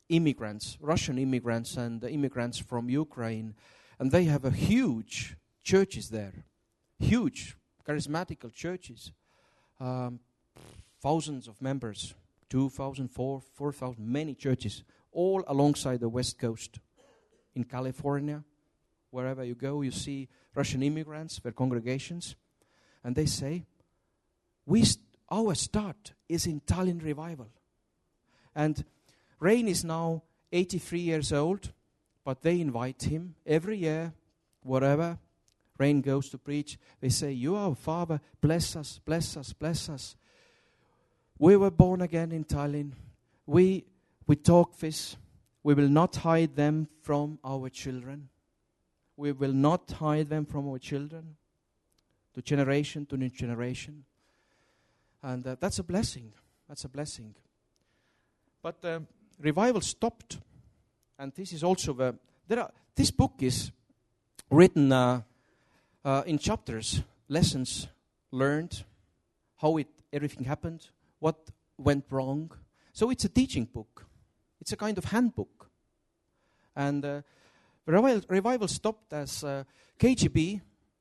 Speaker 1: immigrants, Russian immigrants and immigrants from Ukraine, and they have a huge churches there, huge charismatical churches, thousands of members, 2,000, 4,000, many churches, all alongside the West Coast. In California, wherever you go, you see Russian immigrants, their congregations, and they say, our start is in Tallinn Revival. And Rain is now 83 years old, but they invite him every year, wherever Rain goes to preach. They say, you are our Father, bless us, bless us, bless us. We were born again in Tallinn. We talk this. We will not hide them from our children. We will not hide them from our children, to generation to new generation. And that's a blessing. That's a blessing. But revival stopped. And this is also this book is written in chapters, lessons learned, how everything happened, what went wrong. So it's a teaching book. It's a kind of handbook. And revival stopped as KGB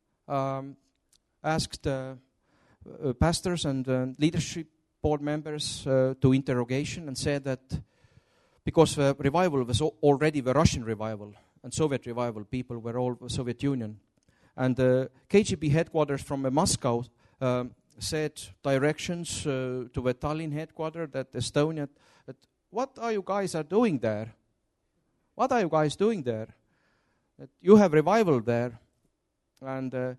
Speaker 1: asked pastors and leadership board members to interrogation and said that because the revival was already the Russian revival and Soviet revival, people were all the Soviet Union. And the KGB headquarters from Moscow said directions to the Tallinn headquarters, that Estonia, that what are you guys doing there? What are you guys doing there? That you have revival there. And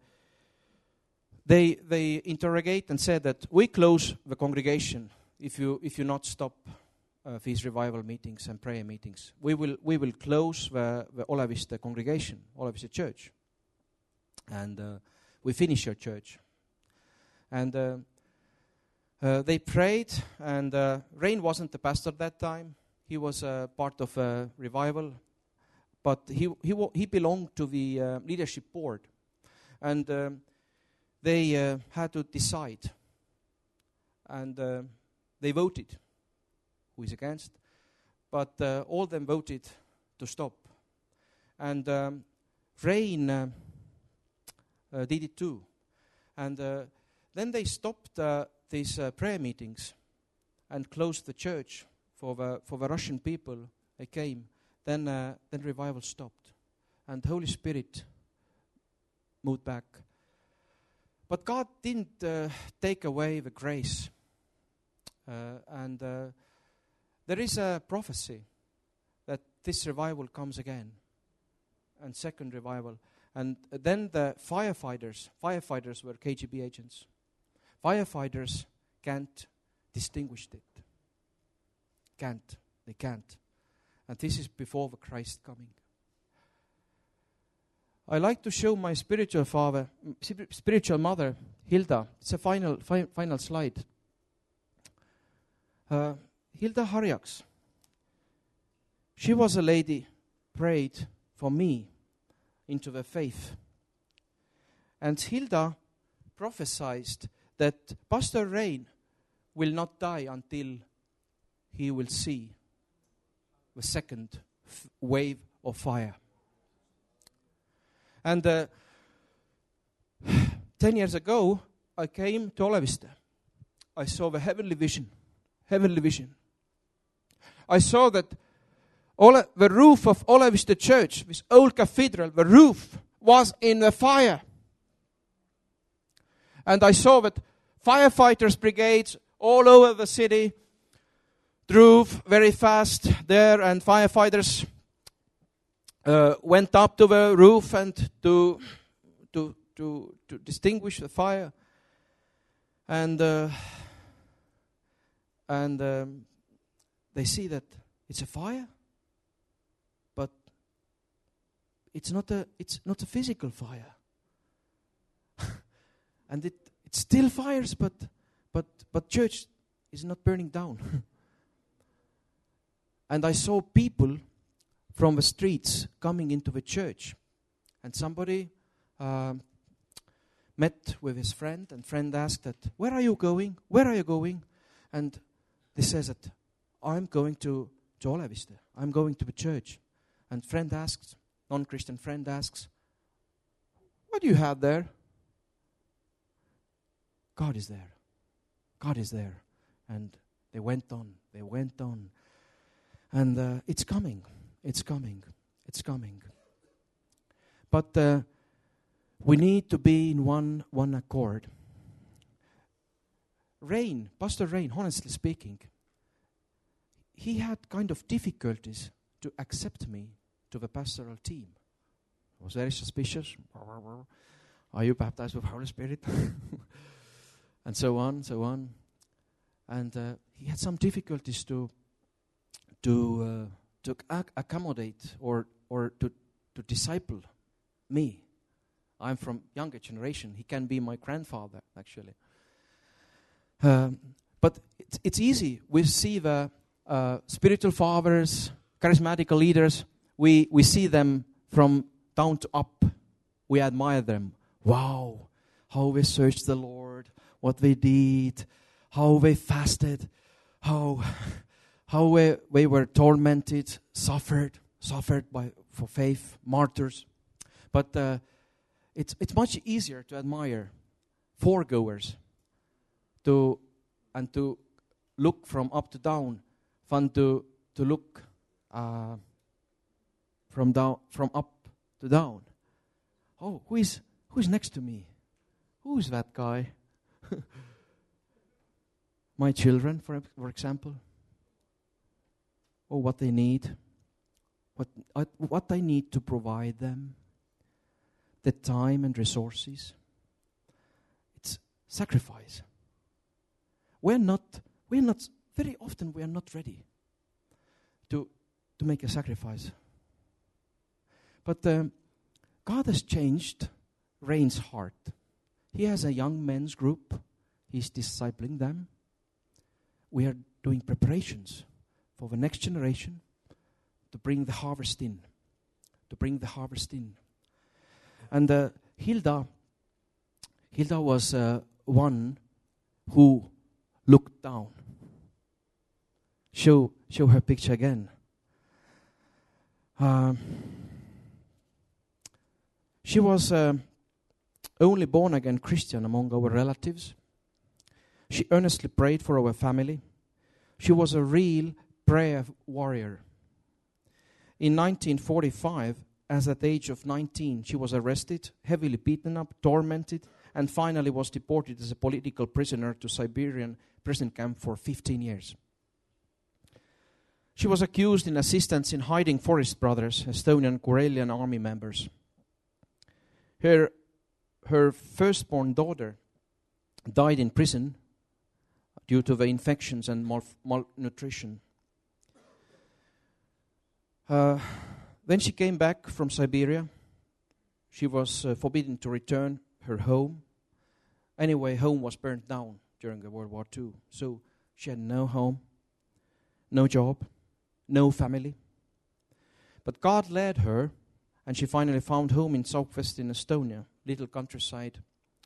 Speaker 1: they interrogate and said that we close the congregation if you not stop these revival meetings and prayer meetings. We will close the Oleviste congregation, Oleviste church. And we finish your church. And they prayed, and Rain wasn't the pastor that time. He was part of a revival, but he belonged to the leadership board. And they had to decide. And they voted. Who is against? But all of them voted to stop. And Rain did it too. And then they stopped these prayer meetings and closed the church for the Russian people. They came. Then revival stopped. And the Holy Spirit moved back. But God didn't take away the grace. And there is a prophecy that this revival comes again. And second revival. And then the firefighters were KGB agents. Firefighters can't distinguish it. They can't. And this is before the Christ coming. I like to show my spiritual mother, Hilda. It's a final slide. Hilda Harjaks. She was a lady, prayed for me into the faith. And Hilda prophesied that Pastor Rain will not die until he will see the second wave of fire. And 10 years ago, I came to Oleviste. I saw the heavenly vision. I saw that the roof of Oleviste Church, this old cathedral, the roof was in the fire. And I saw that firefighters brigades all over the city drove very fast there, and firefighters went up to the roof and to distinguish the fire. And they see that it's a fire, but it's not a physical fire. And it still fires, but church is not burning down. And I saw people from the streets coming into the church. And somebody met with his friend, and friend asked that, where are you going? Where are you going? And they says that, I'm going to to Oleviste. I'm going to the church. And non-Christian friend asks, what do you have there? God is there. God is there. And they went on. And it's coming. But we need to be in one accord. Pastor Rain, honestly speaking, he had kind of difficulties to accept me to the pastoral team. I was very suspicious. Are you baptized with the Holy Spirit? And so on. And he had some difficulties to accommodate or to disciple me. I'm from younger generation. He can be my grandfather, actually. But it's easy. We see the spiritual fathers, charismatic leaders. We see them from down to up. We admire them. Wow, how they searched the Lord, what they did, how they fasted, how they were tormented, suffered for faith, martyrs. But it's much easier to admire foregoers to look from up to down, than to look from up to down. Oh, who's next to me? Who's that guy? My children, for example. Oh, what they need. What I need to provide them. The time and resources. It's sacrifice. Very often we are not ready to make a sacrifice. But God has changed Rain's heart. He has a young men's group. He's discipling them. We are doing preparations for the next generation to bring the harvest in. And Hilda was one who looked down. Show her picture again. She was only born-again Christian among our relatives. She earnestly prayed for our family. She was a real prayer warrior. In 1945, as at the age of 19, she was arrested, heavily beaten up, tormented, and finally was deported as a political prisoner to Siberian prison camp for 15 years. She was accused in assistance in hiding Forest Brothers, Estonian Karelian army members. Her firstborn daughter died in prison due to the infections and malnutrition. Then she came back from Siberia. She was forbidden to return her home. Anyway, home was burnt down during the World War II. So she had no home, no job, no family. But God led her, and she finally found home in southwestern Estonia, little countryside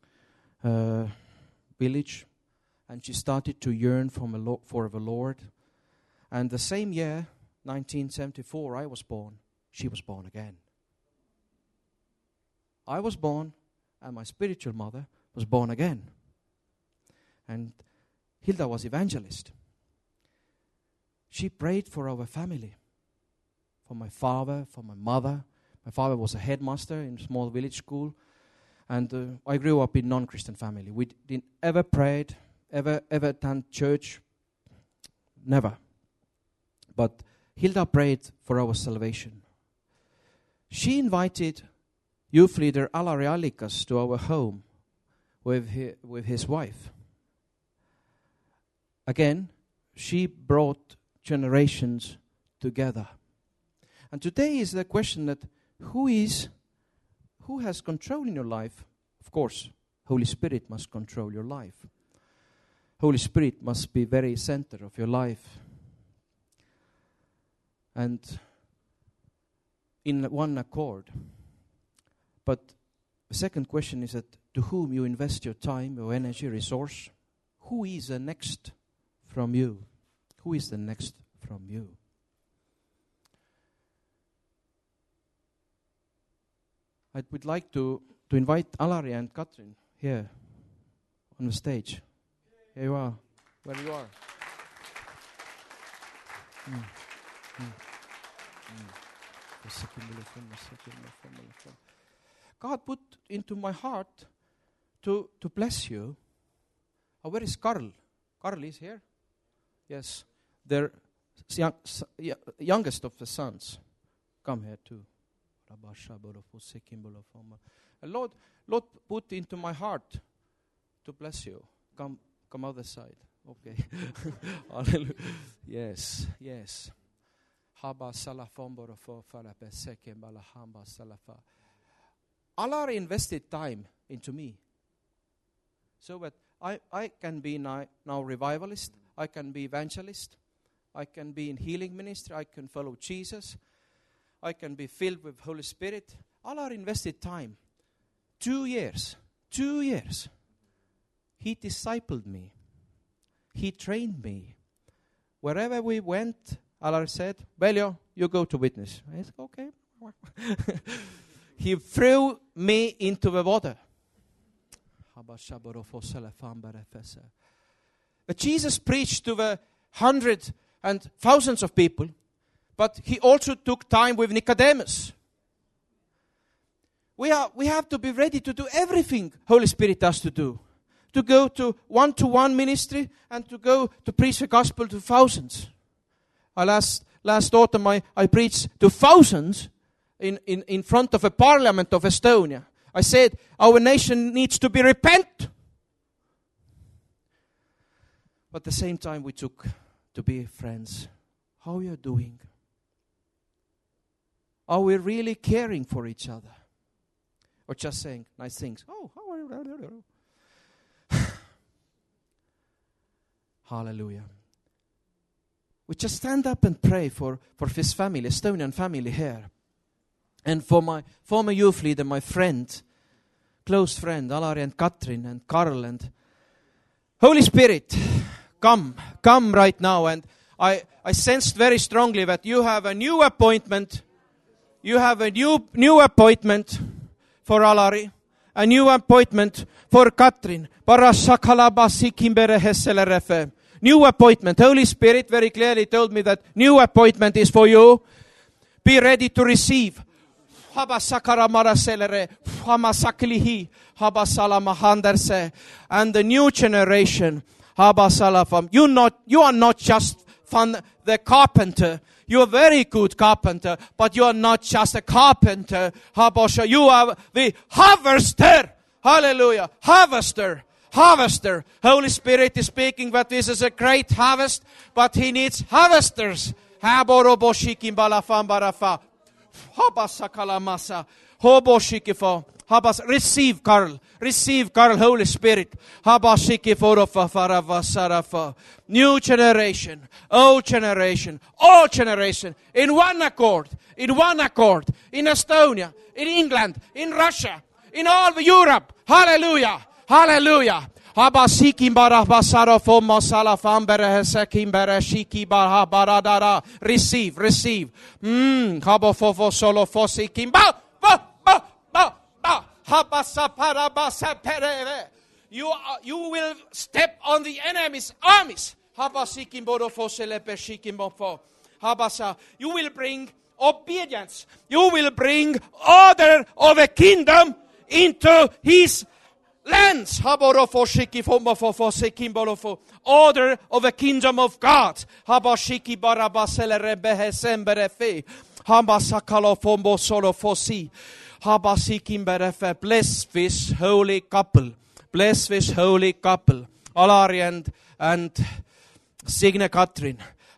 Speaker 1: village. And she started to yearn for the Lord. And the same year, 1974, I was born. She was born again. I was born, and my spiritual mother was born again. And Hilda was evangelist. She prayed for our family, for my father, for my mother. My father was a headmaster in a small village school. And I grew up in non-Christian family. We didn't ever prayed, ever attend church. Never. But Hilda prayed for our salvation. She invited youth leader Alari Allikas to our home with his wife. Again, she brought generations together. And today is the question that who has control in your life? Of course, Holy Spirit must control your life. Holy Spirit must be very center of your life. And in one accord. But the second question is that to whom you invest your time, your energy, resource. Who is the next from you? Who is the next from you? I would like to invite Alari and Katrin here on the stage. Here you are. Where you are. God put into my heart to bless you. Oh, where is Carl? Carl is here? Yes. Their youngest of the sons. Come here too. Lord put into my heart to bless you. Come other side. Okay. Hallelujah. Yes. Allah invested time into me so that I can be now revivalist, I can be evangelist, I can be in healing ministry, I can follow Jesus, I can be filled with Holy Spirit. Allah invested time. 2 years. 2 years. He discipled me. He trained me. Wherever we went, Allah said, Belio, you go to witness. I said, okay. He threw me into the water. But Jesus preached to the hundreds and thousands of people, but he also took time with Nicodemus. We have to be ready to do everything Holy Spirit does to do. To go to one-to-one ministry and to go to preach the gospel to thousands. Last autumn I preached to thousands in front of a parliament of Estonia. I said, our nation needs to be repent. But at the same time we took to be friends. How are you doing? Are we really caring for each other? Or just saying nice things? Oh, how are you? Hallelujah. We just stand up and pray for this family, Estonian family here. And for my former youth leader, my friend, close friend, Alari and Katrin and Karl. And Holy Spirit, come right now. And I sensed very strongly that you have a new appointment. You have a new appointment for Alari. A new appointment for Katrin. New appointment. Holy Spirit very clearly told me that new appointment is for you. Be ready to receive. And the new generation. You are not just the carpenter. You are a very good carpenter, but you are not just a carpenter. You are the harvester. Hallelujah. Harvester. Holy Spirit is speaking that this is a great harvest, but He needs harvesters. Receive, Carl, Holy Spirit. New generation, old generation, all generation, in one accord, in Estonia, in England, in Russia, in all of Europe. Hallelujah. Receive. You will step on the enemy's armies. You will bring obedience. You will bring order of a kingdom into His lands. Order of the kingdom of God. Bless this holy couple. Alari and Signe Katrin.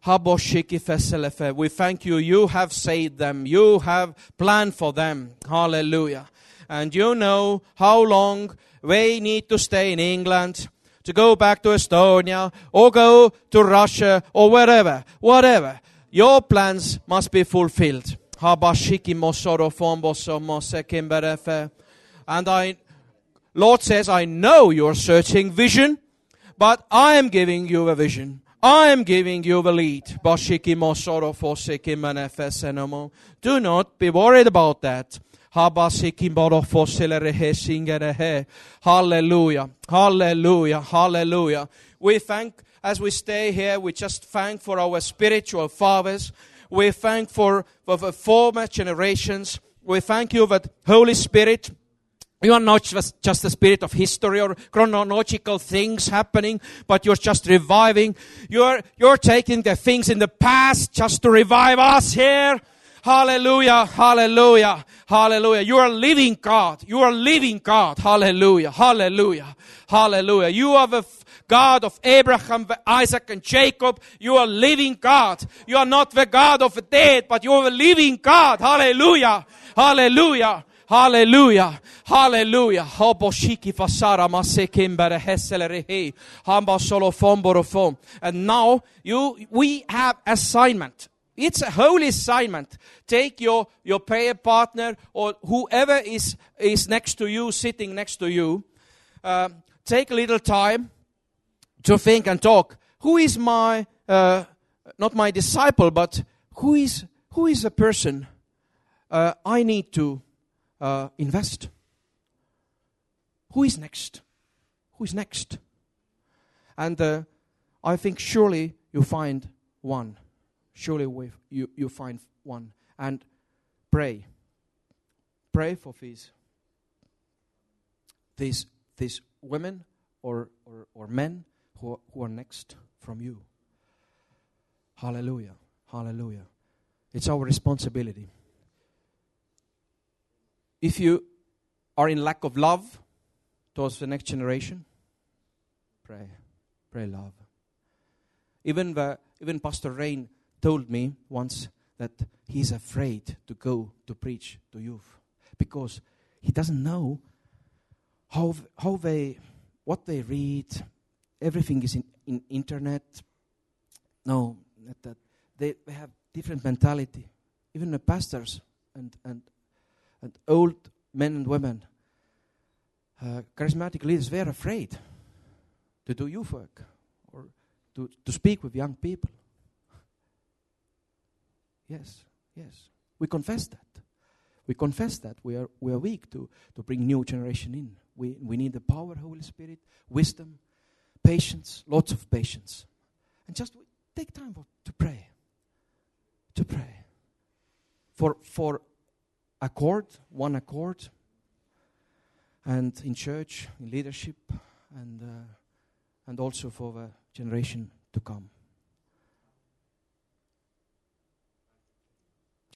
Speaker 1: We thank you. You have saved them. You have planned for them. Hallelujah. And you know how long they need to stay in England, to go back to Estonia, or go to Russia, or wherever. Whatever. Your plans must be fulfilled. And Lord says, I know you're searching vision, but I am giving you a vision. I am giving you the lead. Do not be worried about that. Hallelujah. Hallelujah. Hallelujah. We thank, as we stay here, we just thank for our spiritual fathers. We thank for the former generations. We thank you that Holy Spirit, you are not just the spirit of history or chronological things happening, but you're just reviving. You're taking the things in the past just to revive us here. Hallelujah, hallelujah, hallelujah. You are living God. You are living God. Hallelujah, hallelujah, hallelujah. You are the God of Abraham, Isaac, and Jacob. You are living God. You are not the God of the dead, but you are the living God. Hallelujah, hallelujah. Hallelujah. Hallelujah. And now we have assignment. It's a holy assignment. Take your prayer partner or whoever is next to you, sitting next to you. Take a little time to think and talk. Who is my, not my disciple, but who is a person I need to invest? Who is next? Who is next? And I think surely you find one. Surely you find one. And pray. Pray for these women or men who are next from you. Hallelujah. Hallelujah. It's our responsibility. If you are in lack of love towards the next generation, pray. Pray love. Even Pastor Rain told me once that he's afraid to go to preach to youth because he doesn't know what they read. Everything is in internet. No, that they have different mentality. Even the pastors and old men and women, charismatic leaders, they're afraid to do youth work or to speak with young people. Yes. We confess that. We confess that we are weak to bring new generation in. We need the power of Holy Spirit, wisdom, patience, lots of patience. And just take time to pray. To pray. For one accord, and in church, in leadership, and also for the generation to come.